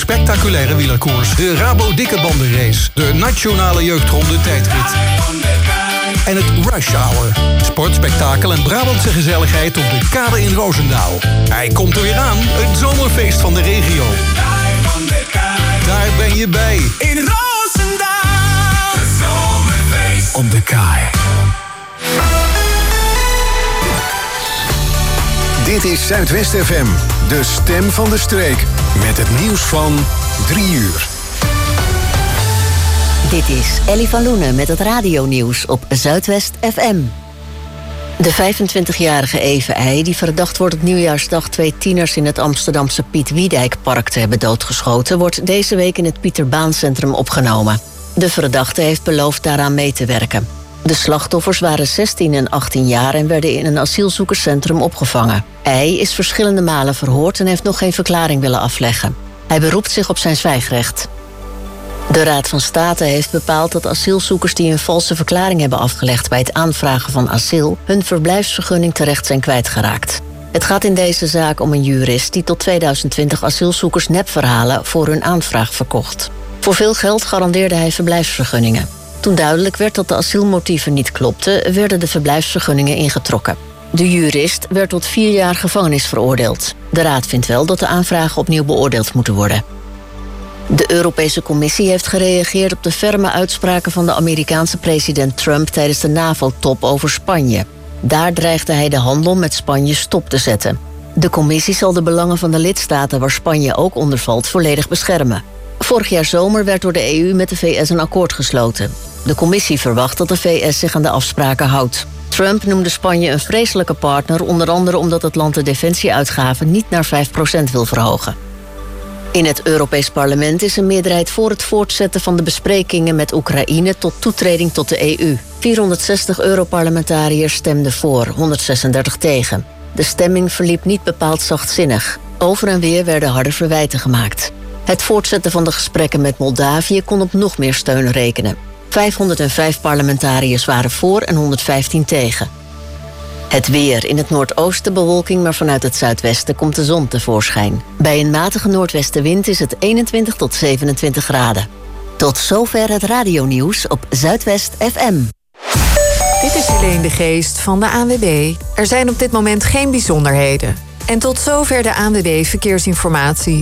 spectaculaire wielerkoers, de Rabo Dikke Bandenrace, de Nationale Jeugdronde tijdrit en het Rush Hour. Sport, spektakel en Brabantse gezelligheid op de Kade in Roosendaal. Hij komt er weer aan, het zomerfeest van de regio. Daar ben je bij. In Roosendaal, het zomerfeest op de Kaai. Dit is Zuidwest FM, de stem van de streek. Met het nieuws van 3 uur. Dit is Ellie van Loenen met het radionieuws op Zuidwest FM. De 25-jarige Eve Eij, die verdacht wordt op nieuwjaarsdag 2 tieners in het Amsterdamse Piet Wiedijkpark te hebben doodgeschoten, wordt deze week in het Pieterbaancentrum opgenomen. De verdachte heeft beloofd daaraan mee te werken. De slachtoffers waren 16 en 18 jaar en werden in een asielzoekerscentrum opgevangen. Eij is verschillende malen verhoord en heeft nog geen verklaring willen afleggen. Hij beroept zich op zijn zwijgrecht. De Raad van State heeft bepaald dat asielzoekers die een valse verklaring hebben afgelegd bij het aanvragen van asiel hun verblijfsvergunning terecht zijn kwijtgeraakt. Het gaat in deze zaak om een jurist die tot 2020 asielzoekers nepverhalen voor hun aanvraag verkocht. Voor veel geld garandeerde hij verblijfsvergunningen. Toen duidelijk werd dat de asielmotieven niet klopten, werden de verblijfsvergunningen ingetrokken. De jurist werd tot 4 jaar gevangenis veroordeeld. De Raad vindt wel dat de aanvragen opnieuw beoordeeld moeten worden. De Europese Commissie heeft gereageerd op de ferme uitspraken van de Amerikaanse president Trump tijdens de NAVO-top over Spanje. Daar dreigde hij de handel met Spanje stop te zetten. De Commissie zal de belangen van de lidstaten waar Spanje ook onder valt volledig beschermen. Vorig jaar zomer werd door de EU met de VS een akkoord gesloten. De Commissie verwacht dat de VS zich aan de afspraken houdt. Trump noemde Spanje een vreselijke partner, onder andere omdat het land de defensieuitgaven niet naar 5% wil verhogen. In het Europees Parlement is een meerderheid voor het voortzetten van de besprekingen met Oekraïne tot toetreding tot de EU. 460 Europarlementariërs stemden voor, 136 tegen. De stemming verliep niet bepaald zachtzinnig. Over en weer werden harde verwijten gemaakt. Het voortzetten van de gesprekken met Moldavië kon op nog meer steun rekenen. 505 parlementariërs waren voor en 115 tegen. Het weer. In het noordoosten bewolking, maar vanuit het zuidwesten komt de zon tevoorschijn. Bij een matige noordwestenwind is het 21 tot 27 graden. Tot zover het radionieuws op Zuidwest FM. Dit is Helene de Geest van de ANWB. Er zijn op dit moment geen bijzonderheden. En tot zover de ANWB Verkeersinformatie.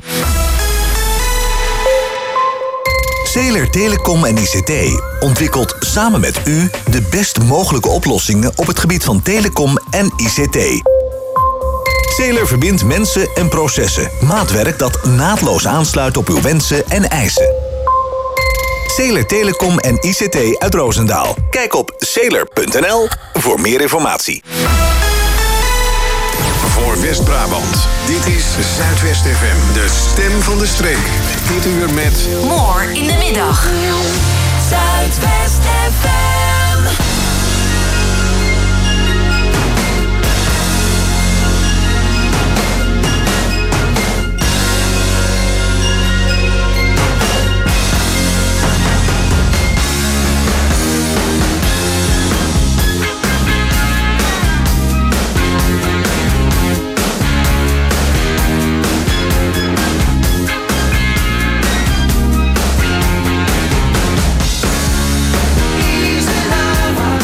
Zeeler Telecom en ICT ontwikkelt samen met u de best mogelijke oplossingen op het gebied van telecom en ICT. Zeeler verbindt mensen en processen. Maatwerk dat naadloos aansluit op uw wensen en eisen. Zeeler Telecom en ICT uit Roosendaal. Kijk op zeeler.nl voor meer informatie. Voor West-Brabant. Dit is Zuidwest FM, de stem van de streek. Dit uur met... More in de middag. Zuidwest FM. Easy life.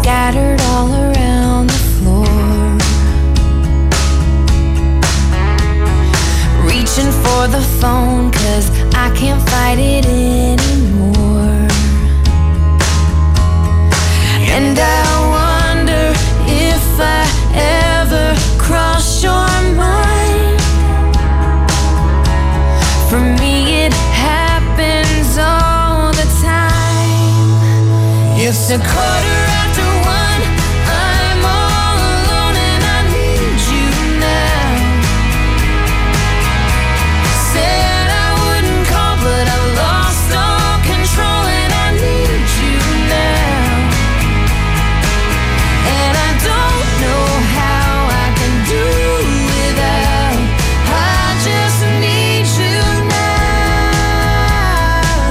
scattered all around the floor. Reaching for the phone 'cause I can't fight it anymore. And I wonder if I ever cross your mind. For me it happens all the time. It's a quarter after one, I'm all alone and I need you now. Said I wouldn't call but I lost all control and I need you now. And I don't know how I can do without. I just need you now.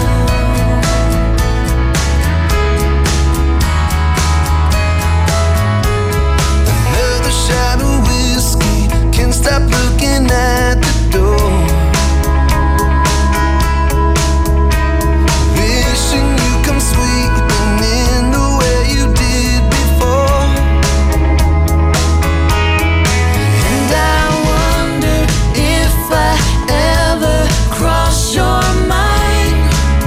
Another shot of whiskey, can't stop looking at the door. Wishing you come sweeping in the way you did before. And I wonder if I ever cross your mind.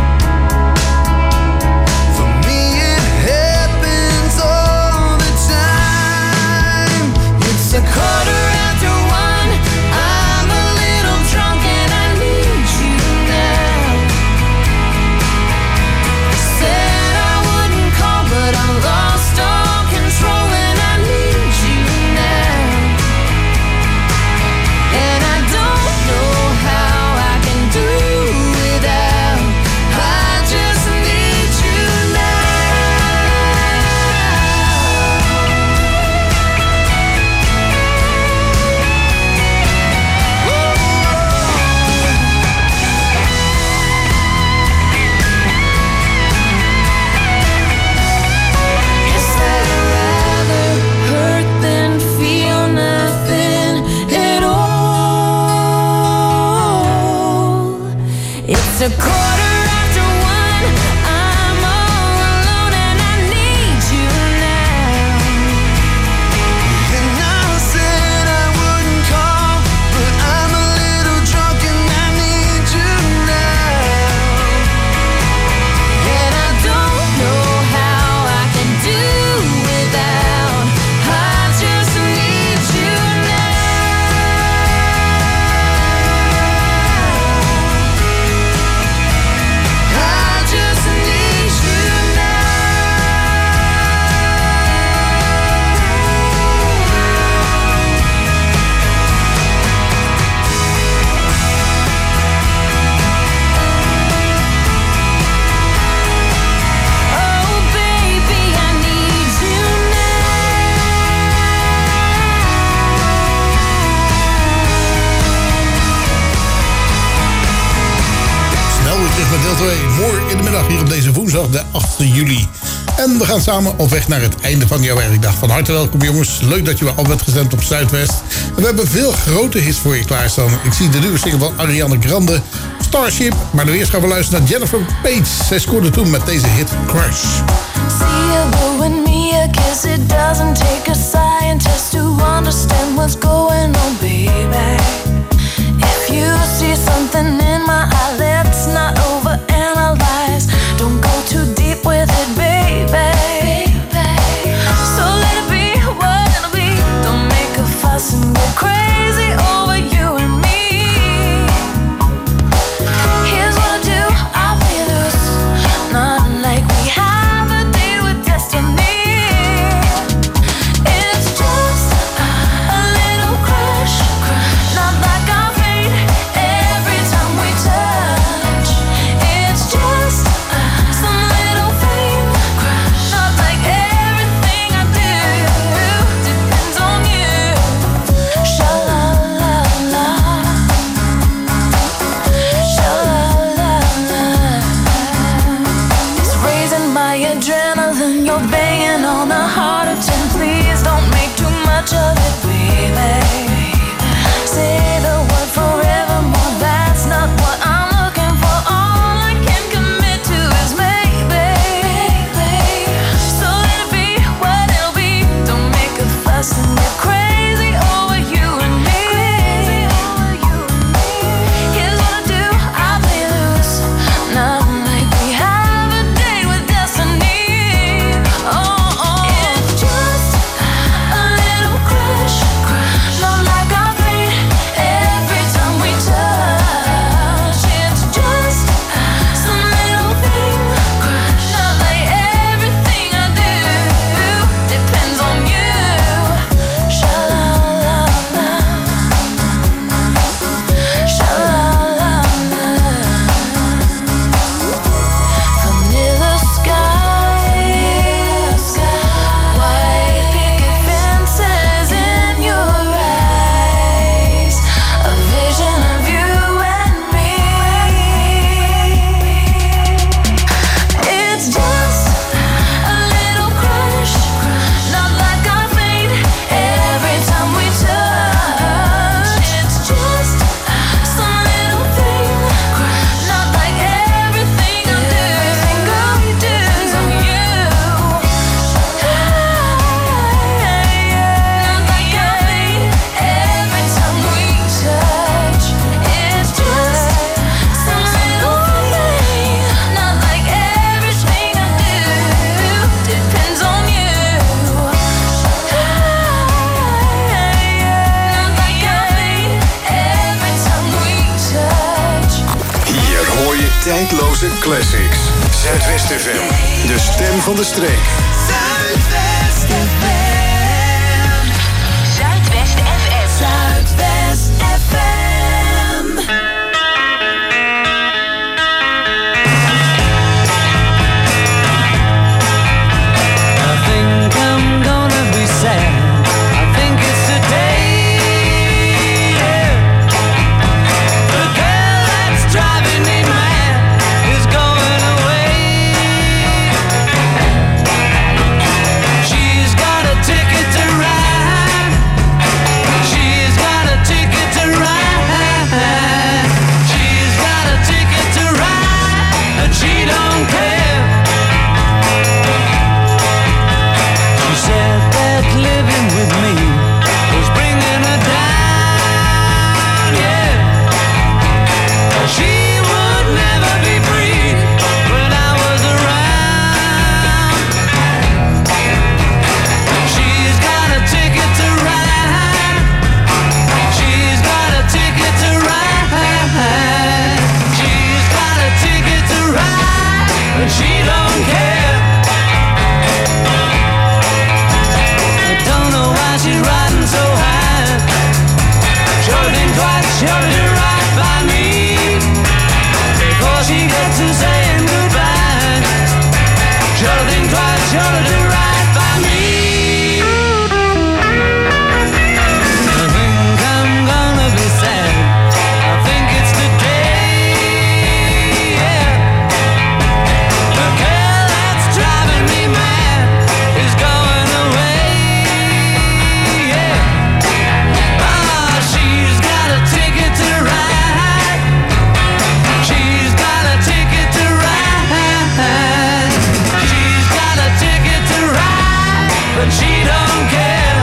For me it happens all the time. It's a quarter after one, I'm a little drunk and I need you now. Said I wouldn't call but I lost all control and I need you now. And I don't know how I can do without. I just need you Guess I'd rather hurt than feel nothing at all. It's a quarter after one, I'm all alone and I need you now. And I said I wouldn't call, but I'm a little drunk and I need you now. And I don't know how I can do without. I just need you now. I just need you now. Oh baby, I need you Snel weer terug met deel 2. Morgen in de middag hier op deze woensdag, de 8 juli. En we gaan samen op weg naar het einde van jouw werkdag. Van harte welkom jongens. Leuk dat je weer al bent gestemd op Zuidwest. En we hebben veel grote hits voor je klaarstaan. Ik zie de nieuwe single van Ariana Grande, Starship. Maar nu eerst gaan we luisteren naar Jennifer Page. Zij scoorde toen met deze hit Crush. See you blowing me a kiss. It doesn't take a scientist to understand what's going on, baby. If you see something in my eye, let's not overanalyze. Don't go too deep with it, baby. So let it be what it'll be. Don't make a fuss and get crazy over you and me. Here's what I'll do, I'll play loose. Not like we have a deal with destiny. It's just a little crush. Not like our fate every time we touch. It's just some little thing. Not like everything I do depends on you. Sha-la-la-la. Sha-la-la-la. It's raising my adrenaline. You're banging on a heart of tin. Please don't make too much of it, baby. Say the word forevermore. That's not what I'm looking for. All I can commit to is maybe. So let it be what tijdloze classics. Zuidwest FM, de stem van de streek. Zuidwest FM. Zuidwest FM. Zuidwest FM. I think I'm gonna be sad. I think it's the day, yeah. The girl that's driving me mad is going away. She's got a ticket to ride. She's got a ticket to ride. She's got a ticket to ride, but she don't care. She said that living with me was bringing her down, yeah. She would never be free when I was around. She's got a ticket to ride. She's got a ticket to ride. She's got a ticket to ride, but she don't care. I don't know why she's riding so high. Sure think twice, sure to ride by me before she gets to saying goodbye. Sure think twice, sure to ride by me. I think I'm gonna be sad. I think it's the day, yeah. The girl that's driving me mad is going away, yeah. Ah, she's got a ticket to ride. She's got a ticket to ride. She's got a ticket to ride, but she don't care.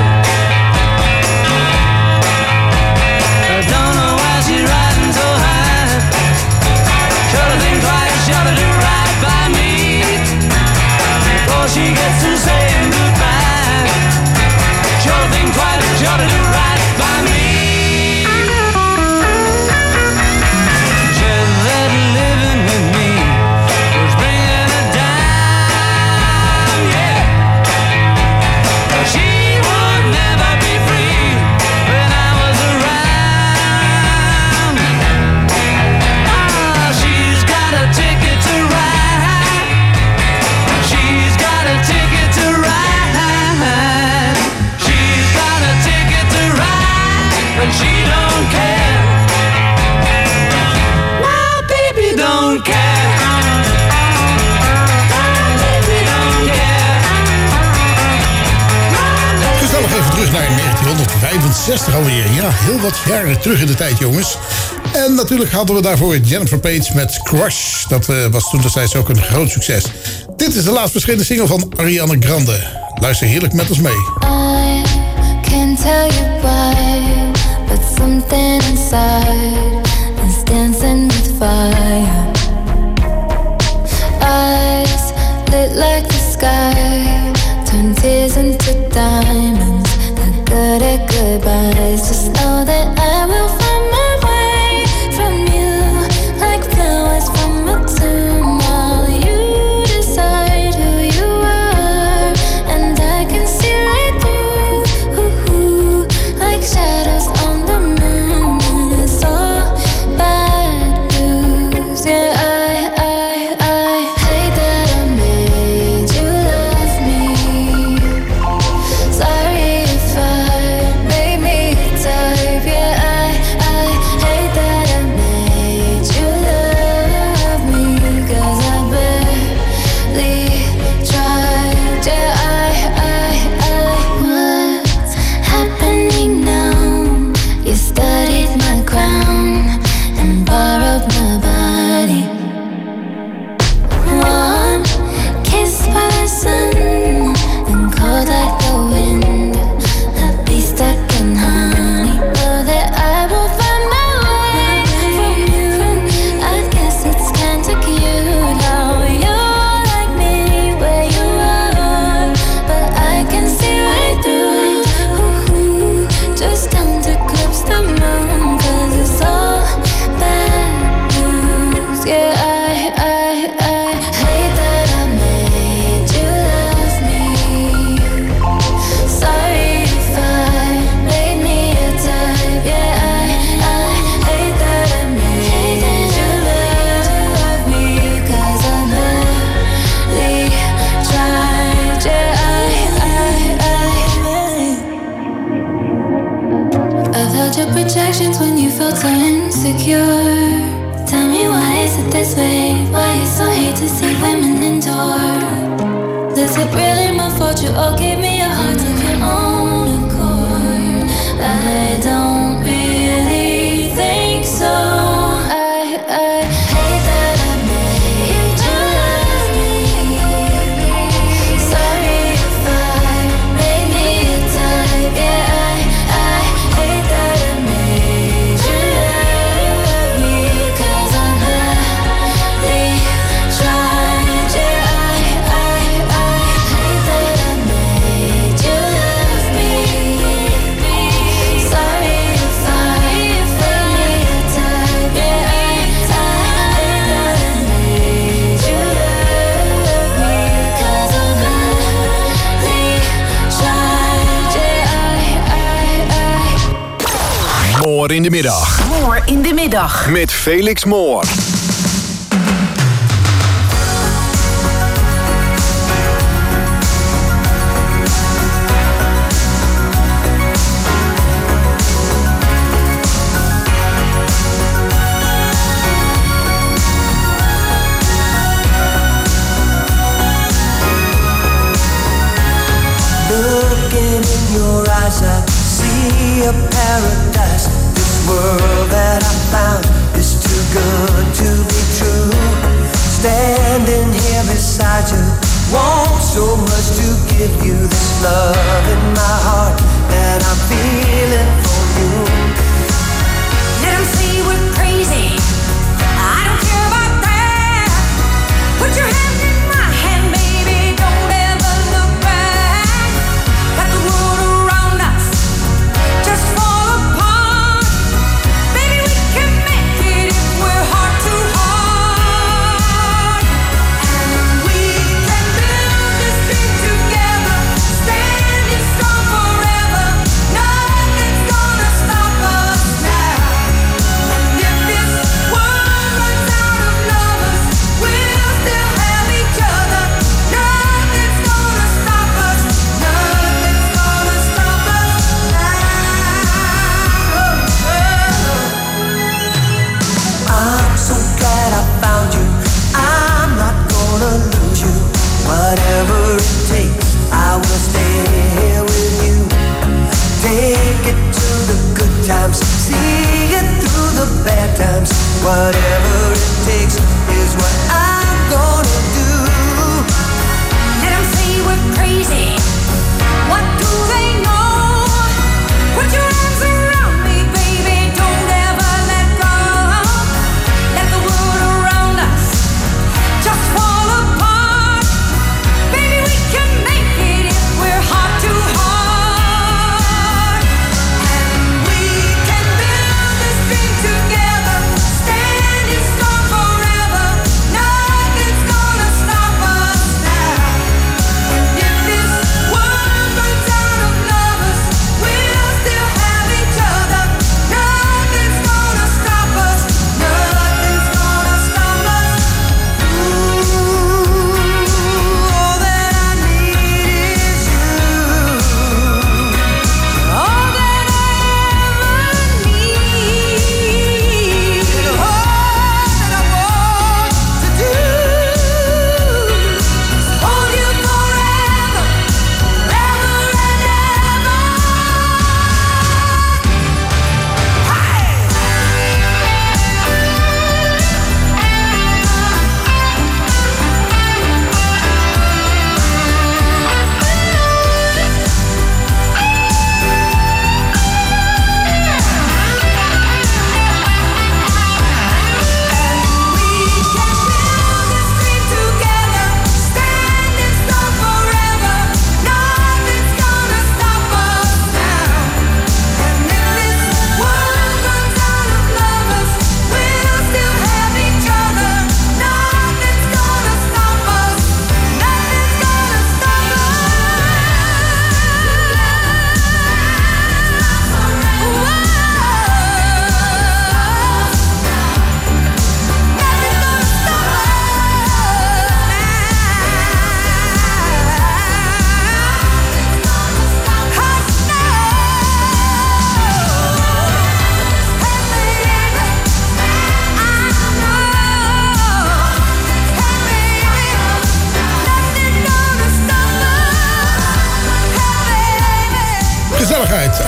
I don't know why she's riding so high. Should think twice, should do right by me before she gets to saying goodbye. Should think twice, should do right by me. Said that living with me was bringing her down, yeah. She would never be free when I was around. Ah, she's got a ticket to ride. She's got a ticket to ride. She's got a ticket to ride, but she don't care. Well, baby don't care. Baby don't care. Gezellig even terug naar 1965 alweer. Ja, heel wat jaren terug in de tijd, jongens. En natuurlijk hadden we daarvoor Jennifer Page met Crush. Dat was toen destijds ook een groot succes. Dit is de laatst verschenen single van Ariana Grande. Luister heerlijk met ons mee. I can't tell you why, but something inside is dancing with fire. Eyes lit like the sky, turn tears into diamonds. Not good at goodbyes. Just know that I will find my way from you, like flowers from a tomb. While you decide who you are, and I can see right through, like shadows on the moon. It's all bad news, yeah. told you, oh, give me your heart of your own accord. I don't really think so. I hate that I made you love me. Sorry if I made me a type. Yeah, I hate that I made you love me. 'Cause I'm badly tried. Yeah, I hate that I made you love me. Sorry if I made me a type. Yeah, I hate that I made you love me. 'Cause I'm badly tried. Yeah, Moor in de middag. Moor in de middag. Met Felix Moor. Looking in your eyes, I see a paradise. This world that I found is too good to be true. Standing here beside you, want so much to give you this love in my heart that I'm feeling for you. let 'em say we're crazy. I don't care about that. Put your hand in my hand, baby. Don't ever look back. Let the world around us just fall apart. Baby, we can make it if we're heart to heart. And we can build this dream together, standing strong forever. Nothing's gonna stop us now. And if this world runs out of lovers, we'll still have each other. Nothing's gonna stop us. Nothing's gonna stop us now. I'm so glad I found you. I'm not gonna lose you. Whatever it takes, I will stay here with you. Take it to the good times, see it through the bad times. Whatever it takes is what I'm gonna do. Let 'em say we're crazy. What do they know? Put your arms around me, baby. Don't ever let go. Let the world around us just fall apart. Baby, we can make it if we're heart to heart. And we can build this dream together, standing strong forever.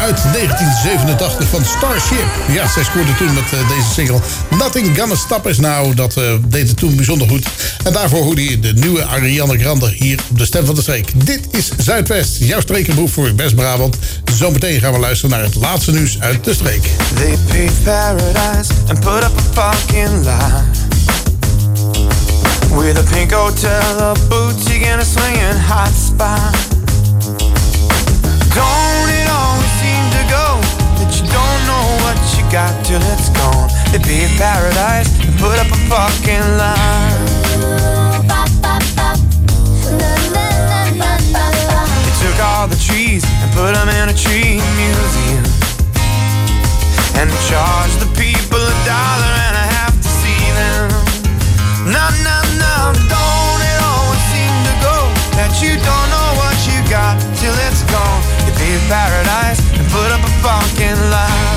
uit 1987 van Starship. Ja, zij scoorde toen met deze single Nothing Gonna Stop Us Now. Dat deed het toen bijzonder goed. En daarvoor hoorde je de nieuwe Ariana Grande hier op de Stem van de Streek. Dit is Zuidwest, jouw streekenboek voor West-Brabant. Zometeen gaan we luisteren naar het laatste nieuws uit de streek. They paved paradise and put up a parking lot with a pink hotel, a boutique and a swinging hot spot. Don't it always seem to go that you don't know what you got till it's gone? They paved paradise and put up a parking lot. They took all the trees and put them in a tree museum, and they charged the people $1.50 to see them. No, no, no, don't it always seem to go that you don't know what you got till it's gone? They paved paradise and put up a parking lot.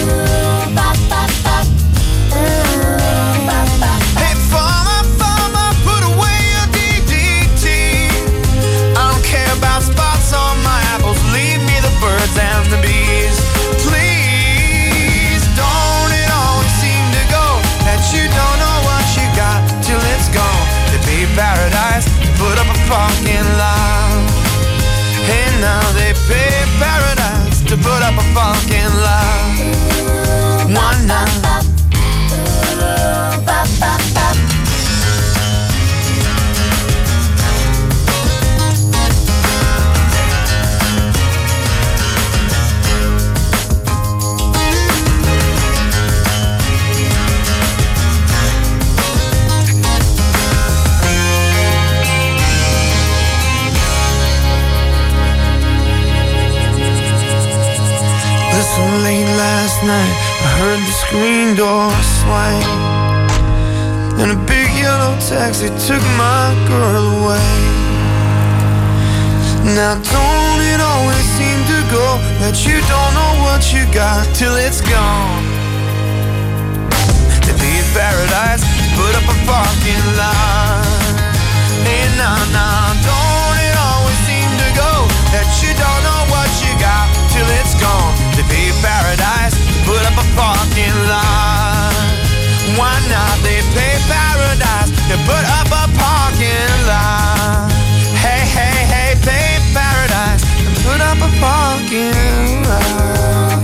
Hey, farmer, put away your DDT. I don't care about spots on my apples, leave me the birds and the bees. Please, don't it always seem to go that you don't know what you got till it's gone? They paved paradise, put up a parking lot. Hey, now they paved paradise to put up a parking lot. One night. Listen, late last night I heard the screen door swing, and a big yellow taxi took my girl away. Now don't it always seem to go that you don't know what you got till it's gone? They paved paradise, put up a parking lot. Hey, nah, don't it always seem to go that you don't know what you got till it's gone? They paved paradise, put up a parking lot. Why not? They paved paradise, they put up a parking lot. Hey, paved paradise, and put up a parking lot.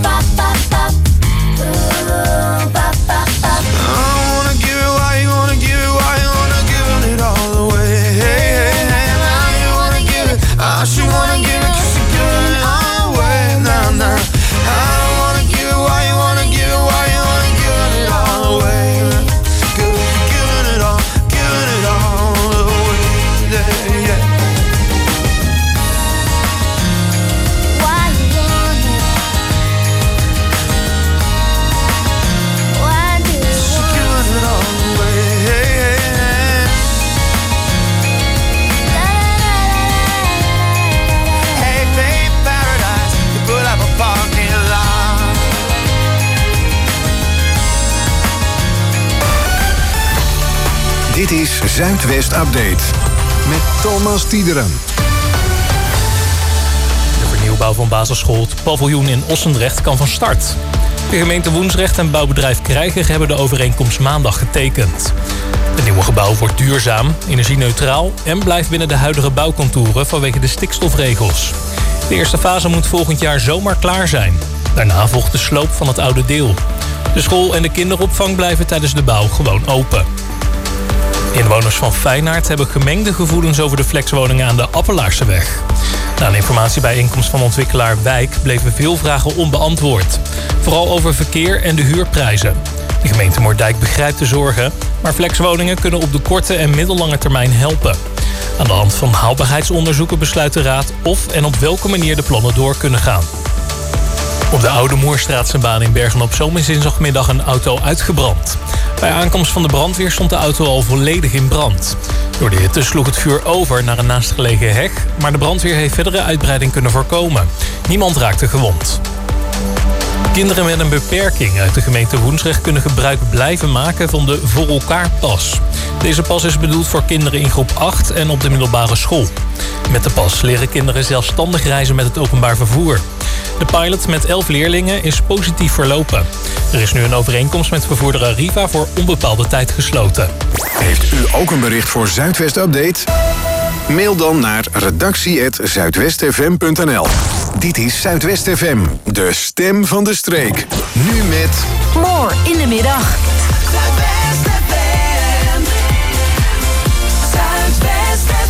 I wanna give it, why you wanna give it, why you wanna give it all away? Hey, now you wanna give it, I should wanna give it, 'cause you're giving it all away. Nah, I don't wanna give it, why you wanna give it, why you wanna give it all away? Giving it all away, yeah. Why you want it? Why do you She's giving it all away, Hey, paved paradise, you put up a parking lot. Dit is Zuidwest Update met Thomas Tiederen. De vernieuwbouw van basisschool Het Paviljoen in Ossendrecht kan van start. De gemeente Woensdrecht en bouwbedrijf Krijger hebben de overeenkomst maandag getekend. Het nieuwe gebouw wordt duurzaam, energie-neutraal en blijft binnen de huidige bouwcontouren vanwege de stikstofregels. De eerste fase moet volgend jaar zomer klaar zijn. Daarna volgt de sloop van het oude deel. De school en de kinderopvang blijven tijdens de bouw gewoon open. Inwoners van Feyenaard hebben gemengde gevoelens over de flexwoningen aan de Appelaarseweg. Na een informatiebijeenkomst van ontwikkelaar Wijk bleven veel vragen onbeantwoord. Vooral over verkeer en de huurprijzen. De gemeente Moerdijk begrijpt de zorgen, maar flexwoningen kunnen op de korte en middellange termijn helpen. Aan de hand van haalbaarheidsonderzoeken besluit de raad of en op welke manier de plannen door kunnen gaan. Op de Oude Moerstraatsebaan in Bergen-op-Zoom is dinsdagmiddag een auto uitgebrand. Bij aankomst van de brandweer stond de auto al volledig in brand. Door de hitte sloeg het vuur over naar een naastgelegen heg, maar de brandweer heeft verdere uitbreiding kunnen voorkomen. Niemand raakte gewond. Kinderen met een beperking uit de gemeente Woensdrecht kunnen gebruik blijven maken van de Voor Elkaar pas. Deze pas is bedoeld voor kinderen in groep 8 en op de middelbare school. Met de pas leren kinderen zelfstandig reizen met het openbaar vervoer. De pilot met 11 leerlingen is positief verlopen. Er is nu een overeenkomst met vervoerder Arriva voor onbepaalde tijd gesloten. Heeft u ook een bericht voor Zuidwest Update? Mail dan naar redactie@zuidwestfm.nl. Dit is Zuidwest FM, de stem van de streek. Nu met... More in de middag. Zuidwest FM. Zuidwest FM.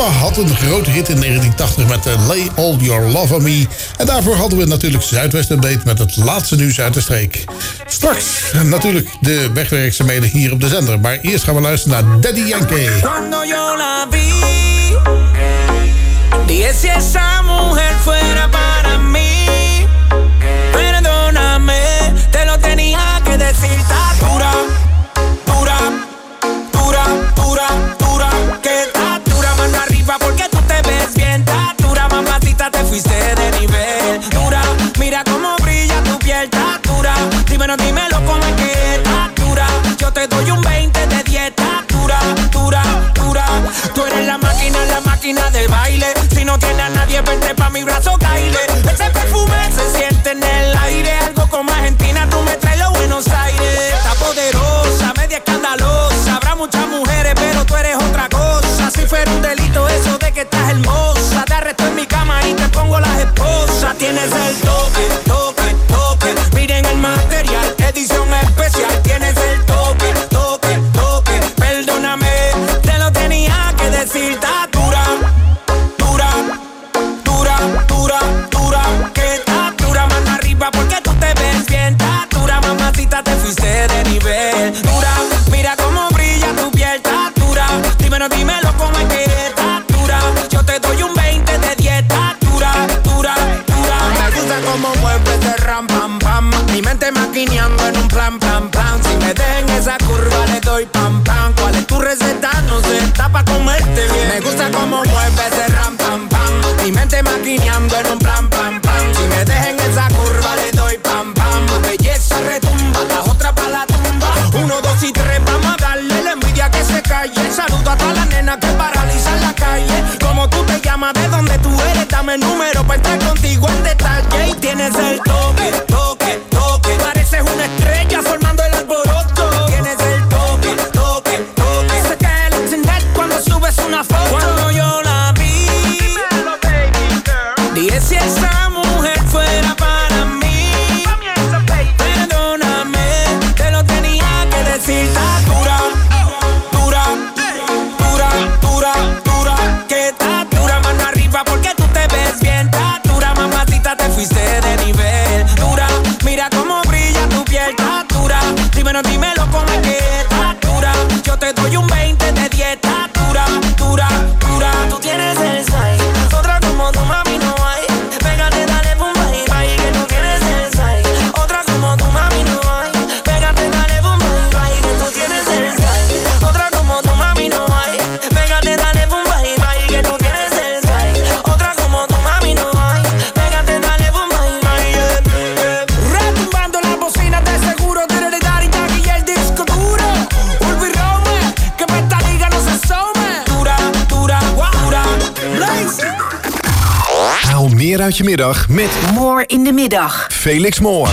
had een grote hit in 1980 met Lay All Your Love On Me. En daarvoor hadden we natuurlijk Zuidwest Update met het laatste nieuws uit de streek. Straks natuurlijk de wegwerkzaamheden hier op de zender. Maar eerst gaan we luisteren naar Daddy Yankee. Cuando yo la vi, dije si esa mujer fuera para mí. Perdóname, te lo tenía que decir. Está dura, dura, dura, dura, dura. Que está dura, mano arriba porque tú te ves bien. Está dura, mamacita, te fuiste de nivel. Dura, mira cómo brilla tu piel. Está dura, dímelo cómo es que está dura. Yo te doy un 20 de 10. Está dura, dura, dura. Tú eres la máquina del baile. Si no tienes a nadie, vente pa' mi brazo, caile. Ese perfume se siente en el aire. Algo como Argentina, tú me traes los Buenos Aires. Está poderosa, media escandalosa. Habrá muchas mujeres, pero tú eres otra cosa. Si fuera un delito eso de que estás hermosa, te arresto en mi cama y te pongo las esposas. Tienes el toque, toque, toque. Miren el material, edición especial. Tienes el toque, toque, toque. Perdóname, te lo tenía que decir. Está dura, dura, dura, dura, dura. Que está dura, mano arriba porque tú te ves bien. Está dura, mamacita, te fuiste de nivel. Dura, mira cómo brilla tu piel. Está dura, dímelo cómo es que está dura. Yo te doy un 20 de 10. Está dura, dura, dura. Me gusta cómo mueves de ram, pam, pam. Mi mente maquineando en un plan, plan, plan. Si me dejen esa curva le doy pam, pam. ¿Cuál es tu receta? No sé, está pa' comerte bien. Me gusta cómo mueves de ram, pam, pam. Mi mente maquineando en un plan, plan, plan. Si me dejen esa curva le doy pam, pam. Belleza retumba, la otra pa' la tumba. 1, 2 y 3, vamos a darle la envidia que se calle. Saludo a todas las nenas que paralizan la calle. Como tú te llamas, de dónde tú eres, dame el número pa' entrar contigo en detalle. Y tienes el toque, toque, toque. Pareces una estrella formando el alboroto. Tienes el toque, toque, toque. Se cae el internet cuando subes una foto. Cuando yo la vi, dije si esa mujer fuera para mí. Perdóname, te lo tenía que decir. Está dura, dura, dura, dura, dura. Que está dura, mano arriba porque tú te ves bien. Está dura, mamacita, te fuiste de nivel. Dura, mira cómo brilla tu piel. Está dura, dímelo cómo es que está dura. Yo te doy un 20 de 10. Está dura, dura, dura. Tú tienes el size, otra como tu mami no hay. Pégate, dale boom, bye, bye, que tú tienes el size. Otra como tu mami no hay. Pégate, dale boom, bye, bye, que tú tienes el size. Otra como tu mami no hay. Pégate, dale boom, bye, bye, que tú tienes el size. Otra como tu mami no hay. Pégate, dale boom, bye, bye. Retumbando las bocinas de seguro. Daddy Yankee y el disco duro. Ulvi Rome, que pa' esta liga no se asome. Dura, dura, dura. Blaze. Haal meer uit je middag met More in de middag. Felix Moore.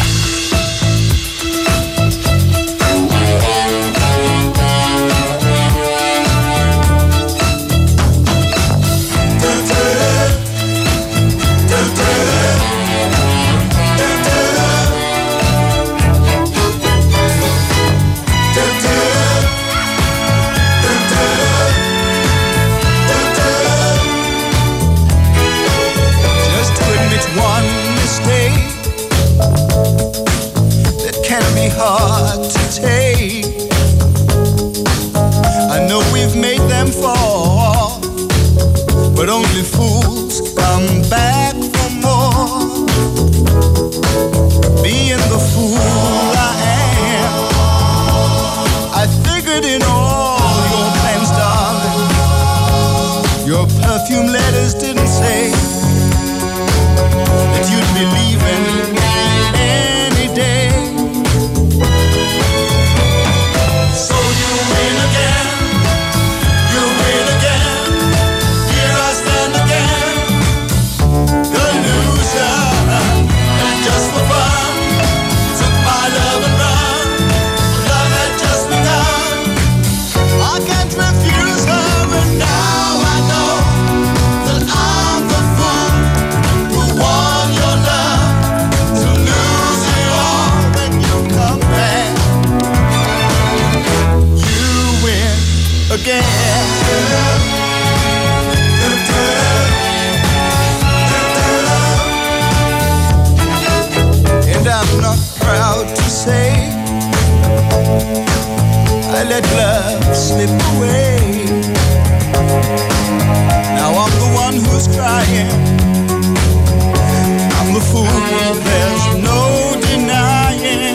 Just to admit one mistake that can be hard to take. I know we've made them fall, but only fools come back for more. Being the fool I am, I figured in all your plans, darling. Your perfume letters didn't say that you'd be leaving any day. So you win again, here I stand again, the loser, and just for fun, took my love and run, love had just begun, I can't refuse her, and now I know that I'm the fool who won your love, to lose it all when you come back. You win again. love slip away. Now I'm the one who's crying. I'm the fool, there's no denying.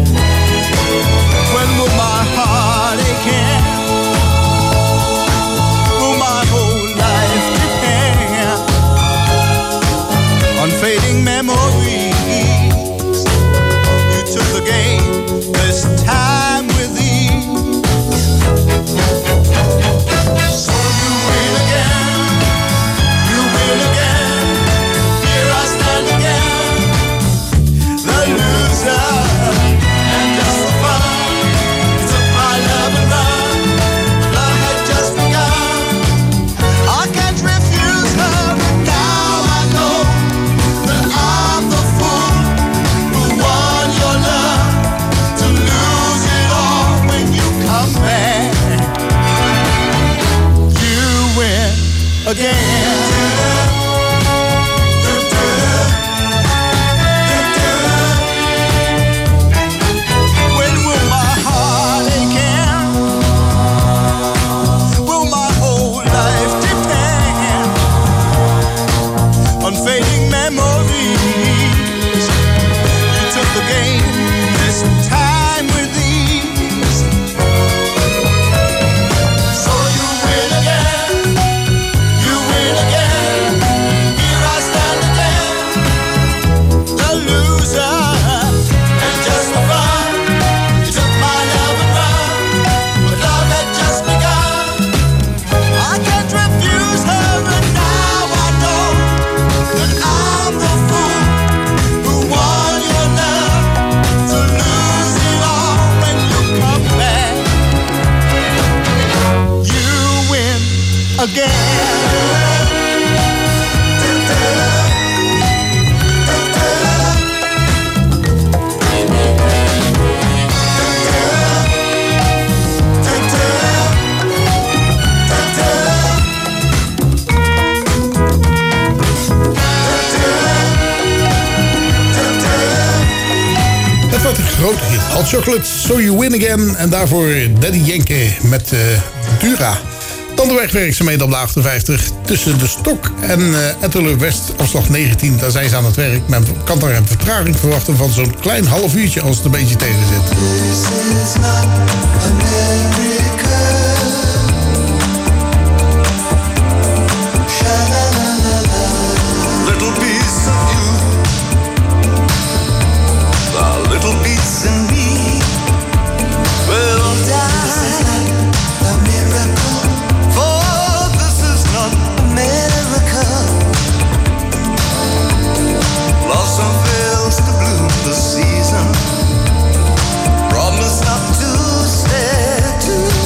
When will my heart ache? Will my whole life depend on fading memories? You took the game this time with ease. So you win again, you win again. Here I stand again, the loser. And just for fun, you took my love and run. Love had just begun. I can't refuse her, but now I know that I'm the fool who won your love, to lose it all when you come back. You win again. When will my heart ache? Will my whole life depend on fading memories? You took the game this time with ease. So you win again, you win again. Here I stand again, the loser. And just for fun, you took my love and run, but love had just begun. I can't refuse her, and now I know that I'm the fool who won your love, to lose it all when you come back. You win again. Het wordt een grote hit. Hot Chocolate, So You Win Again. En daarvoor Daddy Yankee met Dura. Dan de wegwerkzaamheden op de 58. Tussen de Stok en Etterleuk West, afslag 19. Daar zijn ze aan het werk. Men kan daar een vertraging verwachten van zo'n klein half uurtje als het een beetje tegen zit. This is not America. Little piece of you, the little piece in me will die. A miracle, For this is not America. blossom fails to bloom the season. Promise not to stay too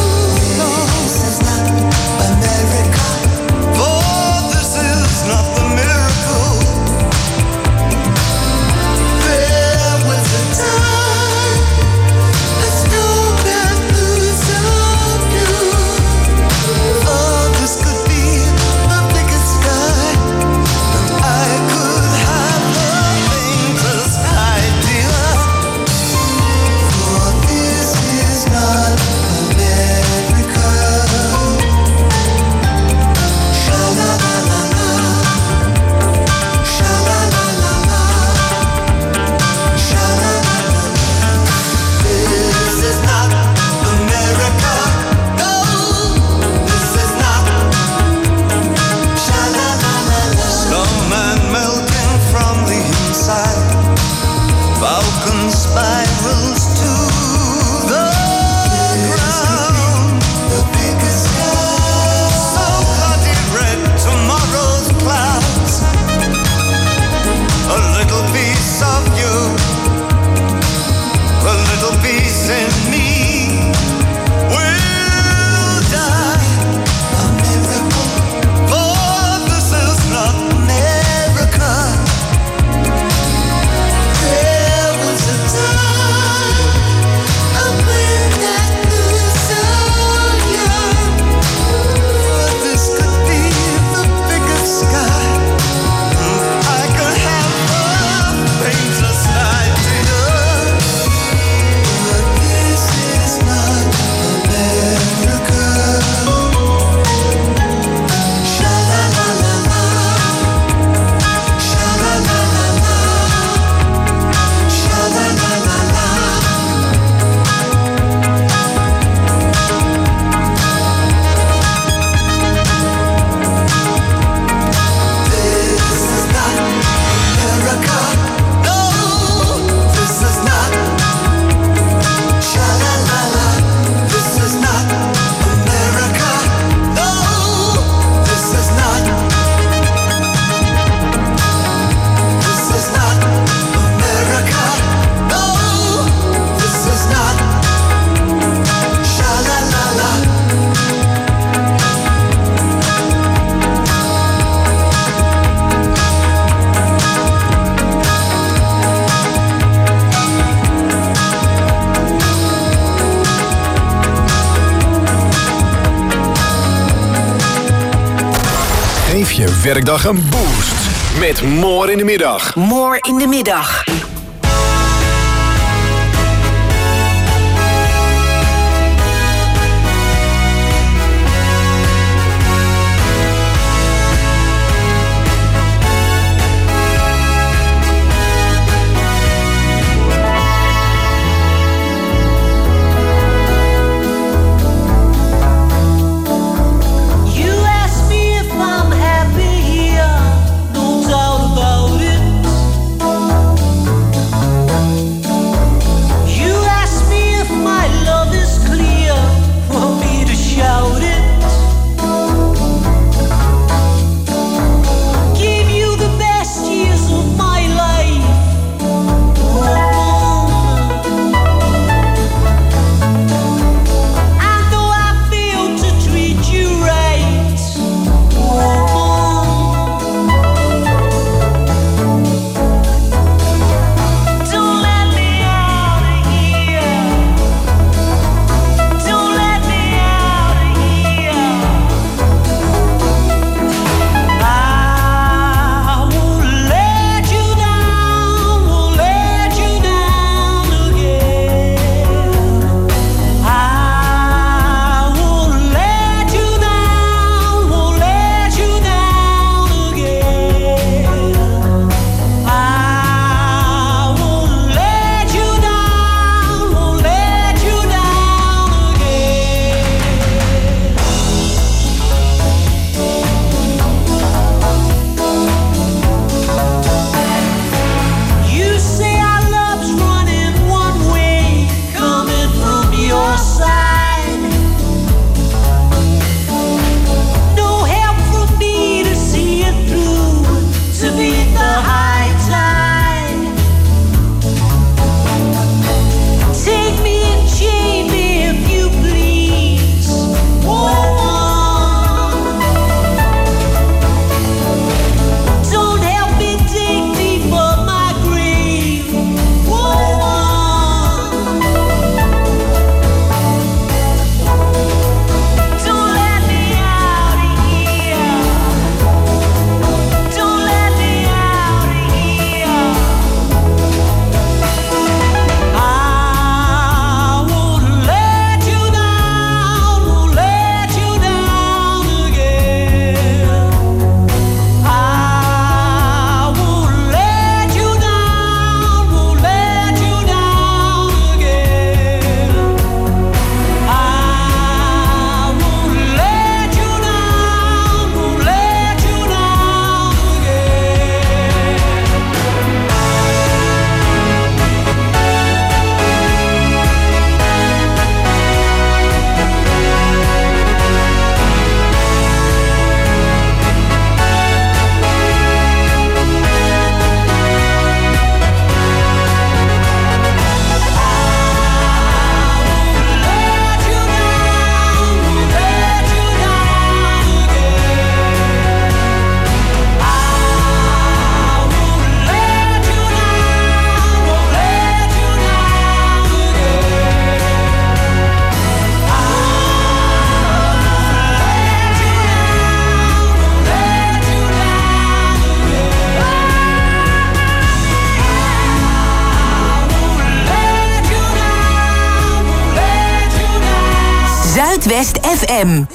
Geef je werkdag een boost met More in de Middag. More in de Middag. Zuidwest FM.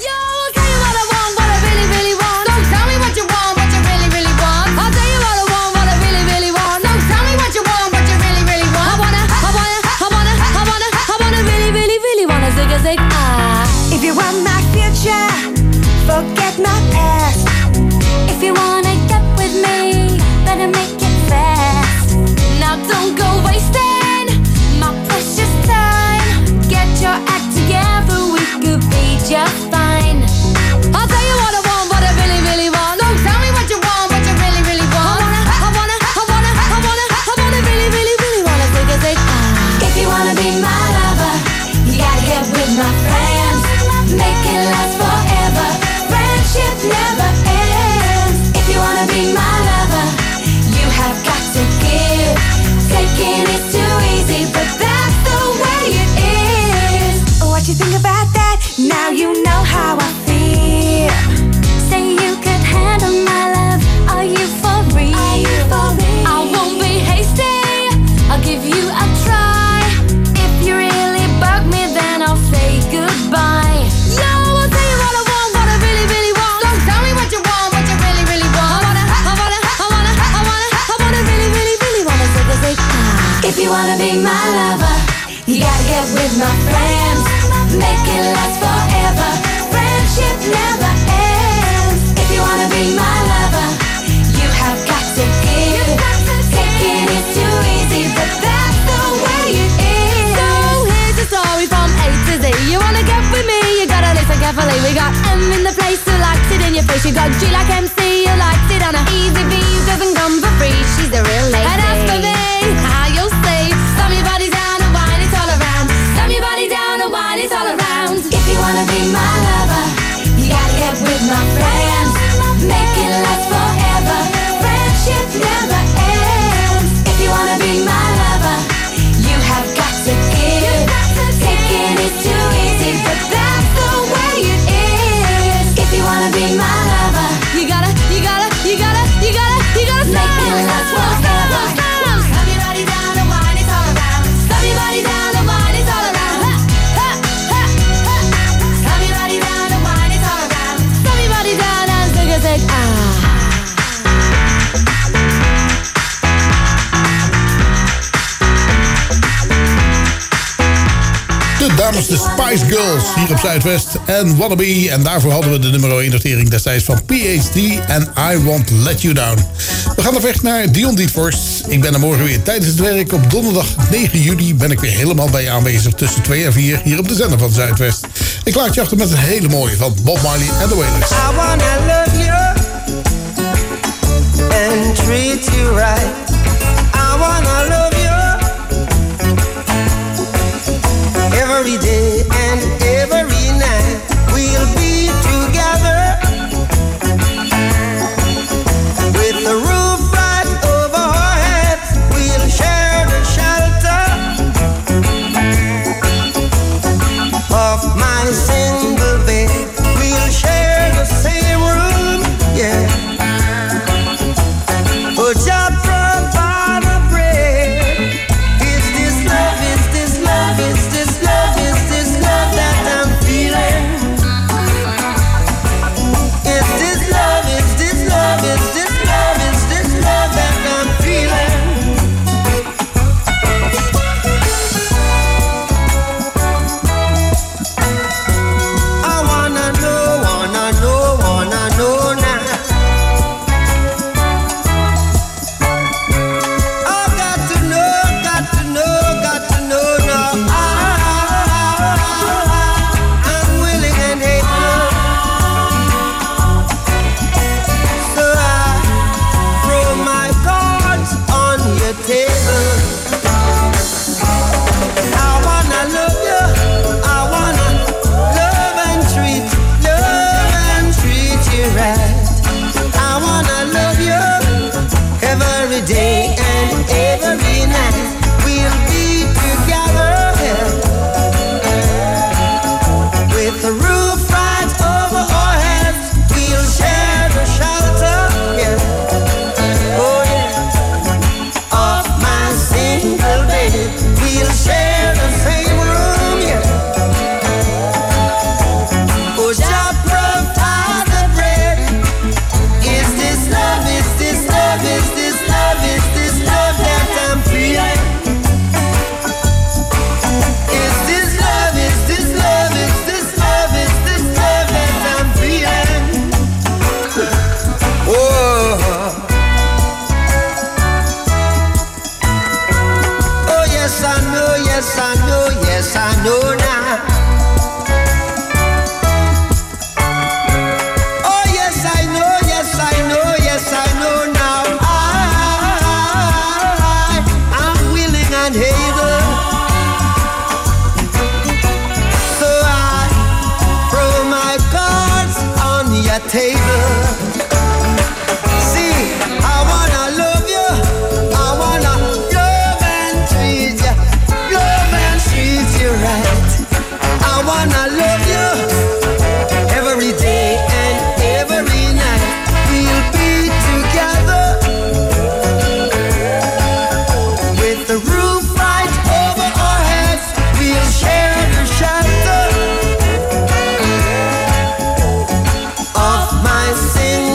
If you want my future, forget my past. If you wanna get with me, better make it fast. Now don't go wasting my precious time. Get your act together, we could be just fine. I'll tell you what I want, what I really, really want. Don't tell me what you want, what you really, really want. I wanna really, really, really wanna zig. If you wanna be my lover, you gotta get with my friends. Make it last forever. Friendship never ends. If you wanna be my lover, you have got to give. Taking it to be my lover, you gotta get with my friends. Make it last forever. Friendship never ends. If you wanna be my lover, you have got to give. Taking is too easy, but that's the way it is. So here's the story from A to Z. You wanna get with me, you gotta listen carefully. We got M in the place who likes it in your face. You got G like MC who likes it on a easy V who doesn't come for free. She's the real lady. And as for me, how you'll see, slam your body down and wine it all around. Slam your body down and wine it all around. If you wanna be my lover, you gotta get with my friends. Make it last forever. Friendship never ends. If you wanna be my lover, you have got to give. Taking is too easy, but that's the way it is. If you wanna be my lover, you gotta make it last forever. Slam your body down and wine it all around. Slam your body down and wine it all around. Slam your body down and wine it all around. Slam your body down and zig ah. De dames, de Spice Girls, hier op Zuidwest. En Wannabe. En daarvoor hadden we de nummer 1 notering destijds van PhD en I Won't Let You Down. We gaan op weg naar Dion Dietvorst. Ik ben er morgen weer tijdens het werk. Op donderdag 9 juli ben ik weer helemaal bij je aanwezig tussen 2 en 4 hier op de zender van Zuidwest. Ik laat je achter met een hele mooie van Bob Marley en The Wailers. I wanna love you and treat you right. I wanna love you every day and every night. We'll be together with the roof right over our heads. We'll share the shelter of my single bed. We'll share the same room, yeah. But just provide a bread. Is this love? Is this love? Is this love? Is this love that I'm feeling? Is this love? Is this love? Is this love? Is this love that I'm feeling? I wanna know now. I've got to know now. I'm willing and able. So I throw my cards on your table. I wanna love you. I wanna love and treat you right. I wanna love you every day and every night. We'll be together with the roof right over our heads. We'll share the shelter, yeah. Oh yeah, of my single bed. We'll share the same room, yeah. Oh, just provide the bread. Is this love? Is this love? Is this love? Is this love that I'm feeling? Is this love? Is this love? Is this love? Is this love that I'm feeling? Oh, oh yes I know, yes I know, yes I know now. Oh yes I know, yes I know, yes I know now. I'm willing and able. So I throw my cards on your table. See, I wanna love you. I wanna love and treat you. Love and treat you right. I wanna love you every day and every night. We'll be together with the roof right over our heads. We'll share the shelter of my single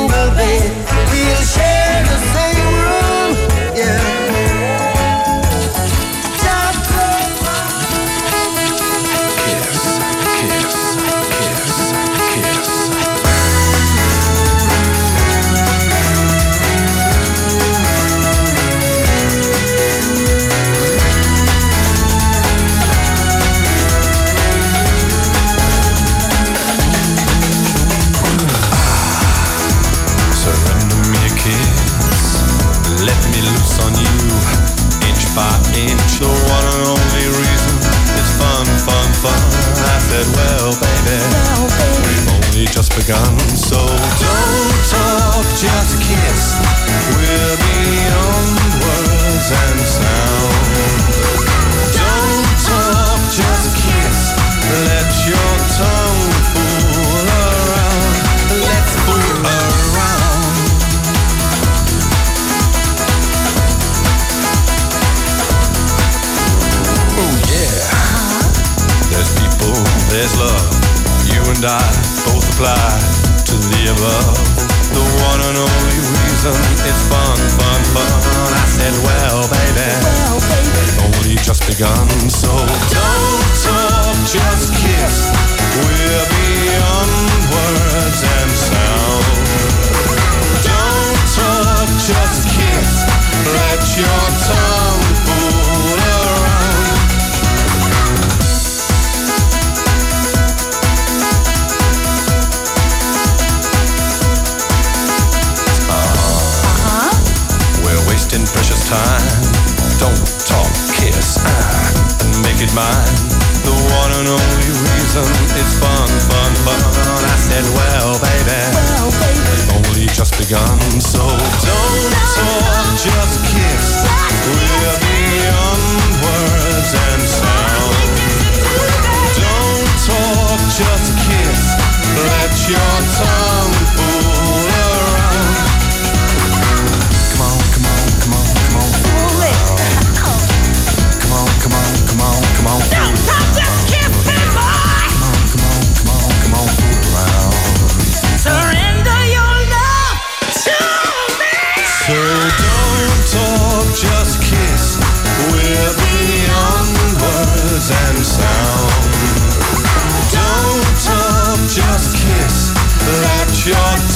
begun. So don't talk, just kiss. We're beyond words and sound. Don't talk, just kiss. Let your tongue fool around. Let's fool around. Oh yeah. There's people, there's love. You and I both apply to the above. The one and only reason it's fun, fun, fun. I said, well, baby, it's only just begun. So don't talk, just kiss. We're beyond words and sound. Don't talk, just kiss. Let your tongue fool around. Wasting precious time. Don't talk, kiss, and make it mine. The one and only reason it's fun, fun, fun. I said, well, baby, it's only just begun. So don't talk, just kiss. We're beyond words and sound. Don't talk, just kiss. Let your tongue fool around. Come on, come on, come on, come on, fool around. Come on, come on, come on, come on, fool around. Don't talk, just kiss me, boy. Come on, come on, come on, fool around. Surrender your love to me. So don't talk, just kiss. We're beyond words and sound. Don't talk, just kiss. Let your